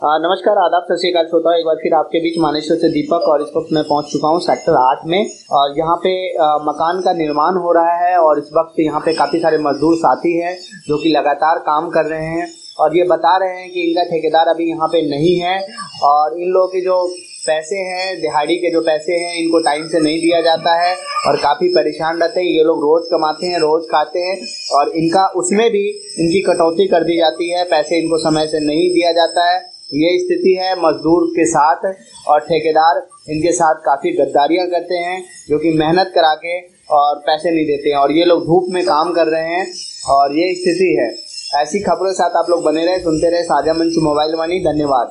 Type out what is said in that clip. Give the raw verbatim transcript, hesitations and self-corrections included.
आ, नमस्कार, आदाब, सत श्री अकाल श्रोताओं। एक बार फिर आपके बीच मानेश्वर से दीपक, और इस वक्त मैं पहुंच चुका हूं सेक्टर आठ में। और यहाँ पे आ, मकान का निर्माण हो रहा है और इस वक्त यहाँ पे काफ़ी सारे मजदूर साथी हैं जो कि लगातार काम कर रहे हैं और ये बता रहे हैं कि इनका ठेकेदार अभी यहाँ पे नहीं है और इन लोगों के जो पैसे हैं, दिहाड़ी के जो पैसे हैं, इनको टाइम से नहीं दिया जाता है और काफ़ी परेशान रहते हैं। ये लोग रोज़ कमाते हैं, रोज़ खाते हैं और इनका उसमें भी इनकी कटौती कर दी जाती है, पैसे इनको समय से नहीं दिया जाता है। ये स्थिति है मजदूर के साथ और ठेकेदार इनके साथ काफ़ी गद्दारियां करते हैं जो कि मेहनत करा के और पैसे नहीं देते हैं और ये लोग धूप में काम कर रहे हैं और ये स्थिति है। ऐसी खबरों के साथ आप लोग बने रहे, सुनते रहे साझा मंच मोबाइल वाणी। धन्यवाद।